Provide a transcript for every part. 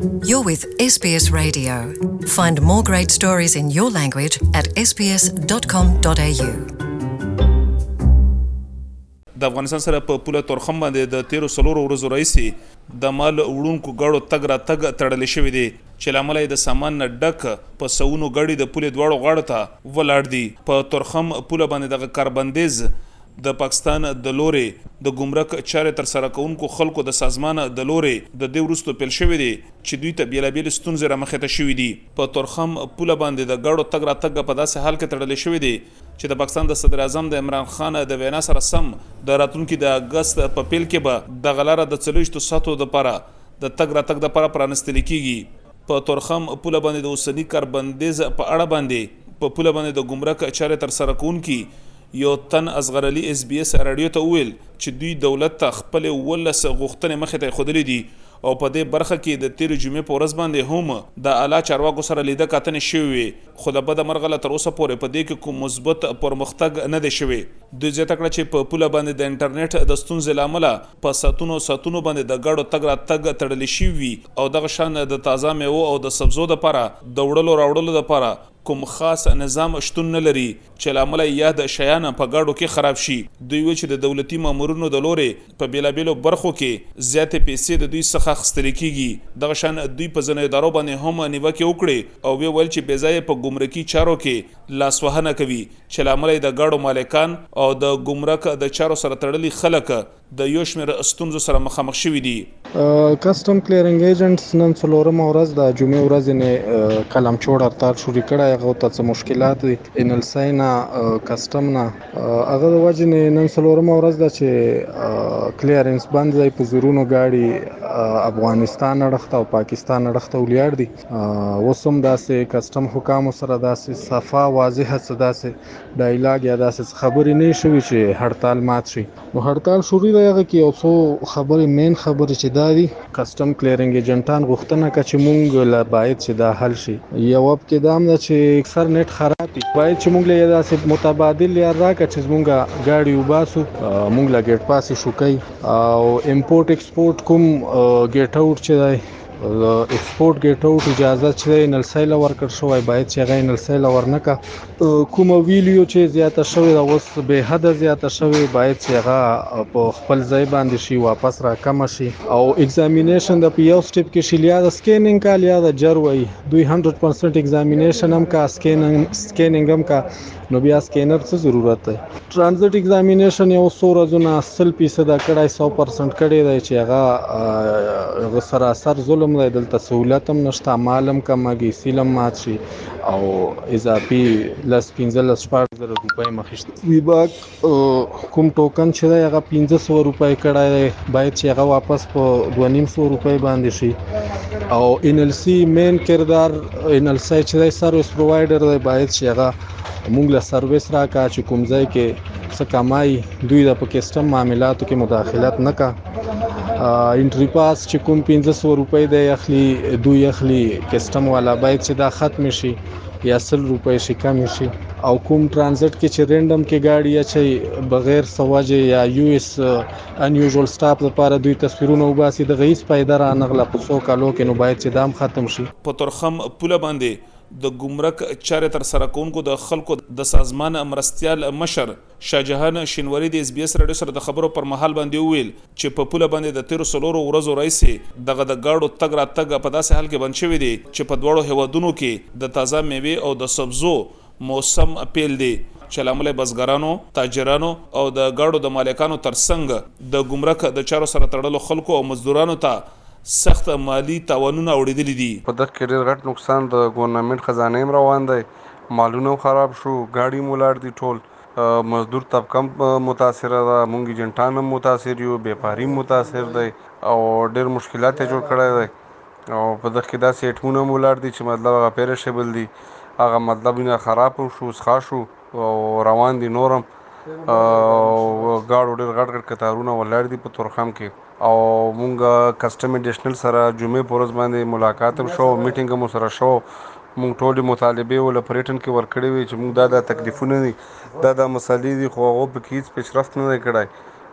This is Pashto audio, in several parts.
You're with SBS Radio. Find more great stories in your language at sbs.com.au. د افغانستان سره په پوله تورخم باندې د 13 ورځو راځي د مال وړونکو غاړو تګ را تګ تړل شوی دی چې لامل د سامان نه ډک په سونو غړي د پوله دواړو غاړو ته ولاړ دي په تورخم پوله باندې د کاربندیز د پاکستان د لوري د ګمرک چارې تر سره کوونکو خلکو د سازمان د لوري د دې ورستو پیل شوی دی چې دوی ته بیلابیل ستونزې را مخې ته شوی دي په تورخم پوله باندې د غاړو تګ را تګ په داسې حال کې تړل شوی دی چې د پاکستان د صدر اعظم د عمران خان د وینا سره سم د راتلونکو د اگست په پیل کې به د غلاره د 40 ساتو د لپاره د تګ را تګ د لپاره پرانستل کیږي په تورخم پوله باندې د اوسنی کاربندیز په اړه باندې په پوله باندې د ګمرک چارې تر سره کوونکي یو تن اصغرلی اس بي اس رادیو ته ویل چې دوی دولت ته خپل ولس غوښتنې مخې ته خودلې دي او په دې برخه کې د 13 جمعې په ورځ باندې هم د اعلی چارواکو سره لیده کاتنې شوی خو د بد مرغله تر اوسه پورې په دې کې کوم مثبت پرمختګ نه دی شوی دوی زیاته کړه چې په پوله باندې د انټرنیټ د ستونزې لامل په ساتونو باندې د غاړو تګ را تګ تړل شوی او دغه شان د تازه میوه او د سبزو لپاره د وړلو راوړلو لپاره کوم خاص نظام شتون نه لري چې لامل یا د شیان په غاړو کې خراب شي دوی و چې د دولتي مامورونو د لوري په بیلابیلو برخو کې زیاتې پیسې د دوی څخه خستل کیږي دغه شان دوی په ځنې ادارو باندې هم نیوکه وکړي او ویل چې بېځای په ګمرکي چارو کې لاسوهنه کوي چې لامل د غاړو مالکان او د ګمرک د چارو سره تړلي خلک د یو شمېر ستونزو سره مخامخ شوي دي کسټم کلیرینګ ایجنټس نن څلورمه ورځ د جمعې ورځ نه کلم چوړ هړتال شروع کړی هغه ته څه مشکلات دي انلسای نه کسټم نه هغه د وجې نه نن څلورمه ورځ ده چې کلیرنس بند ځای په زورونو ګاډي افغانستان اړخته او پاکستان اړخته ولیاړ دي اوس هم داسې کسټم حکامو سره داسې صفا واضحه څه داسې ډایلاګ یا داسې خبرې نه شوي چې هړتال مات شي نو هړتال شروع هغه کې یو څو خبرې مین خبرې چې دا دي کسټم کلیرینګ ایجنټان غوښتنه کوي چې مونږ لا باید چې دا حل شي یو وخت کې دا هم چې اکثر نت خراب دي باید چې مونږ له داسې متبادل یا راکړه چې مونږه ګاډي وباسو مونږ لا ګیټ پاسې شو کوي او امپورټ ایکسپورټ کوم ګیټ اوټ چې دی ایکسپورټ ګیټ اوټ اجازه چې نلسایل ورکړ شوی باید چې غي نلسایل ورنکا کوم ویلیو چې زیاته شوی دا اوس به حد زیاته شوی باید چې هغه په خپل ځای باندې شي واپس را کم شي او ایگزامینیشن د پیو سټپ کې شي یا د سکینینګ کا یا د جروي 200% ایگزامینیشن هم کا سکینینګ هم کا نو بیا سکینر څه ضرورت دی ترانزیت ایگزامینیشن یو 100 ورځې 80% کړای 100% کړی دی چې هغه سراسر ظلم دی دلته سہولت هم نشته مال هم کمږي سیلم مات شي او اضافي لس 15,000 روپۍ مخشت ویباک کوم ټوکن چې دی هغه 1500 روپۍ کړای دی باید چې هغه واپس په 250 روپۍ باندې شي او ان ال سی مین کردار ان ال سی چې دی سرویس پرووایډر دی باید چې هغه مونږ له سرویس راکا چې کوم ځای کې څه کمای دوی د پاکستان معاملاتو کې مداخلت نه کا انټری پاس چې کوم 1500 روپۍ دی اخلي دوی اخلي کسٹم والا باید چې دا ختم شي یا 100 روپۍ شي کم شي او کوم ترانزیت کې چې رینډم کې گاډي اچي بغیر سواجه یا یو اس انیوزوال سټاپ لپاره دوی تصویرونه وباسي د غیس پیدا را نغله په 100 کالو کې نو باید چې دام ختم شي په تورخم پوله باندې د ګمرک چارې تر سره کوونکو د خلکو د سازمان مرستيال مشر شاهجهان شینواری د اس بي اس رادیو سره د خبرو پر مهال باندې ویل چې په پوله باندې د 13 ورځو راځي دغه د گاډو تګ را تګ په داسې حال کې بند شوی دی چې په دوړو هوادونو کې د تازه میوه او د سبزو موسم اپیل دی چې لامل بزګرانو تاجرانو او د گاډو د مالکانو ترڅنګ د ګمرک د چارو سره تړلو خلکو او مزدورانو ته سخت مالی تاوانونه اوریدل دي په دغه کې ډېر غټ نقصان د ګورنمنت خزانه هم روان دی مالونه خراب شو گاډي مولاړ دي ټول مزدور طبقه متاثر ده مونږ جنټان هم متاثر یو بیپاری متاثر دی او ډېر مشکلات جوړ کړی دی او په دغه کې دا سیټمونه مولاړ دي چې مطلب هغه پیرشبل دي هغه مطلب نه خراب شو ښه شو او روان دي نورم گاډو ډېر غټ قطارونه ولاړ دي په تورخم کې او مونږ کسټم ایډیشنل سره جمعې په ورځ باندې ملاقات هم شو میټینګ هم سره شو مونږ ټول مطالبه ول پریټن کې ورکړې وي چې مونږ دا تکلیفونه دي دا مسلې دي خو هغه په هیڅ پیشرفت نه کړای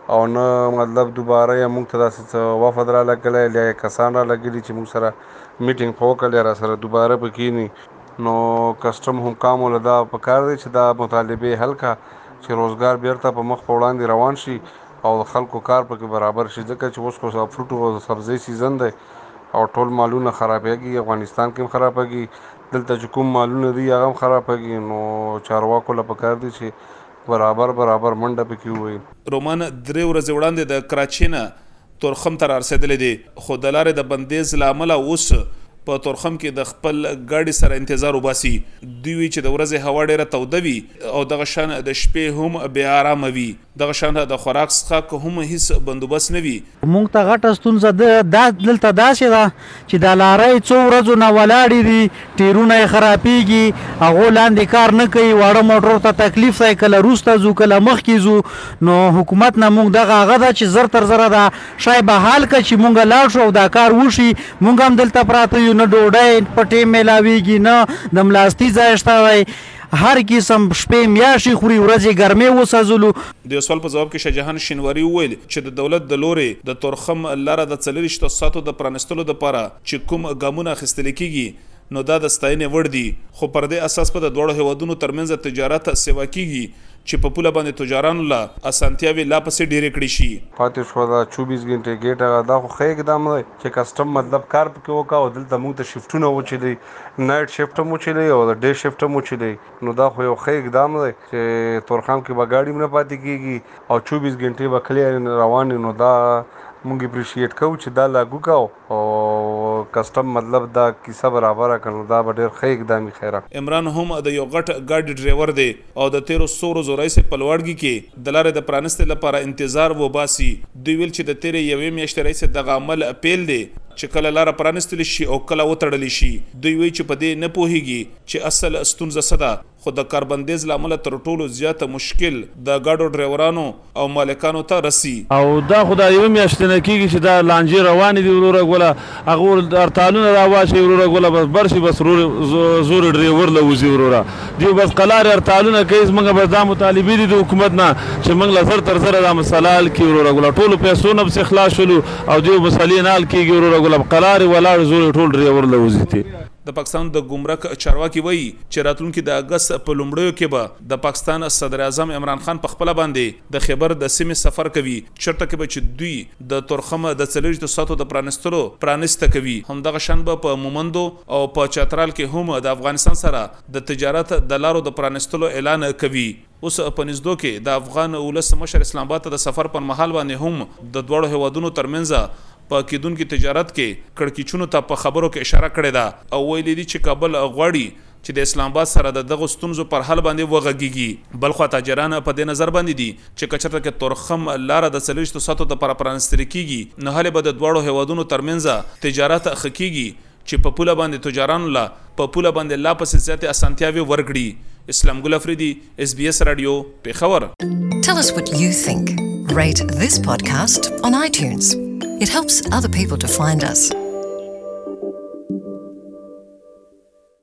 او نه مطلب دوباره یې موږ ته داسې وفد را لګلی یا کسان را لګلي چې موږ سره میټینګ خو وکړلی را سره دوباره به کینی. نو کسټم حکام له دا پکار دی چې دا مطالبې حل کا چې روزګار بیرته په مخ په وړاندې روان شي او د خلکو کار پکې برابر شي، ځکه چې اوس خو فروټ او سبزۍ سیزن دی او ټول مالونه خرابېږي. افغانستان کې هم خرابېږي، دلته چې کوم مالونه دي هغه هم خرابېږي. نو چارواکو له پکار دي چې برابر منډه پکې ووایي. رومان 3 ورځې وړاندې د کراچۍ نه تورخم ته رارسېدلی دی، خو د لارې د بندیز له امله اوس په تورخم کې د خپل ګاډي سره انتظار وباسي. دوی وی چې د ورځې هوا ډیره توده وي او دغه شان د شپې هم بې آرامه وي، دغه شان د خوراک څښاک هم هیڅ بندوبست نه وي. مونږ ته غټه ستونزه دلته داسې ده چې د لارۍ څو ورځو نه ولاړې دي، ټیرونه یې خرابېږي، هغو لاندې کار نه کوي، واړه موټرو ته تکلیف دی، کله وروسته ځو کله مخکې ځو. نو حکومت نه مونږ دغه هغه ده چې زر تر زره دا شی به حال کړه چې مونږ لاړ شو او دا کار وشي. مونږ هم دلته پراته یو، نه ډوډۍ په ټیم میلاویږي، نه د ملاستی ځای شته دی، هر قسم شپې میاشتې خوري، ورځې ګرمۍ وسوځلو. د یو سوال په ځواب کې شاهجهان شینواري وویل چې د دولت د لورې د تورخم لاره د 24 ساعتو د پرانستلو دپاره چې کوم ګامونه اخیستل کیږي نو دا د ستاینې وړ دي، خو پر دې اساس په د دواړو هیوادونو ترمنځ تجارت سیوا کیږي چې په پوله باندې تجارانو له اسانتیاوې لا پسې ډېرې کړي شي. پاتې شو دا 24 غنټې ګیټ، دا خو ښه اقدام دی چې کسټم مطلب کار پکې وکړه او دلته موږ ته شفټونه وچلي، نایټ شفټ هم وچلي او د ډے شفټ هم وچلي. نو دا خو یو ښه اقدام دی چې تورخم کې به ګاډي نه پاتې کېږي او 24 غنټې به کلیر روان. نو دا مونږ اپریشیټ کوو چې دا لاګو کاو او کسټم مطلب دا کیسه برابر کړو، دا به ډېر ښه اقدامي خیره. عمران هم د یو غټ ګاډي ډرایور دی او د 1300 ورځو راهیسې په لوړګي کې د لارې د پرانستې لپاره انتظار وباسي. دوی ویل چې د تیرې یوې میاشتې راهیسې دغه عمل اپیل دی چې کله لاره پرانستلی شي او کله وتړلی شي. دوی وایي چې په دې نه پوهیږي چې اصل ستونزه څه ده، خو د کاربندیز له امله تر ټولو زیاته مشکل د ګاډو ډرایورانو او مالکانو ته رسي. او دا خو دا یوه میاشتې نه کېږي چې دا لانجې روانې دي وروره ګوله، هغه هرتالونه راواچوي وروره ګوله، بس بر شي بس زور ډرایور له وځي وروره، دوی بس قلارې هرتالونه کوي. زموږ بس دا مطالبې دي د حکومت نه چې موږ له زر تر زره دا مسله حل کړي وروره ګوله. ټولو پیسو نه پسې خلاص شولو او دوی مسلې نه حل کېږي وروره ګوله، قلارې ولاړ زور ټول ډرایور له وځي دي. د پاکستان د ګمرک چارواکي وایي چې راتلونکي د اګست په لومړیو کې به د پاکستان صدر اعظم عمران خان په خپله باندې د خیبر د سیمې سفر کوي، چېرته کې به چې دوی د تورخم د 24 ساعتو د پرانستلو پرانسته کوي. همدغه شان به په مومندو او په چترال کې هم د افغانستان سره د تجارت د لارو د پرانستلو اعلان کوي. اوس په نږدو کې د افغان ولس مشر اسلام آباد ته د سفر پر مهال باندې هم د دواړو هیوادونو ترمنځ په کېدونکي تجارت کې کړکېچونو ته په خبرو کې اشاره کړې ده او ویلي دي چې کابل غواړي چې د اسلام آباد سره د دغو ستونزو پر حل باندې وغږیږي. بلخوا تاجران په دې نظر باندې دي چې که چېرته کې تورخم لاره د 24 ساعتو دپاره پرانستل کېږي نو هلې به د دواړو هیوادونو ترمنځ تجارت ښه کېږي چې په پوله باندې تجارانو له په پوله باندې لا پسې زیاتې اسانتیاوې ورکړي. اسلام ګل افریدي، SBS رادیو، پېښور. Tell us what you think. Rate this podcast on iTunes. It helps other people to find us.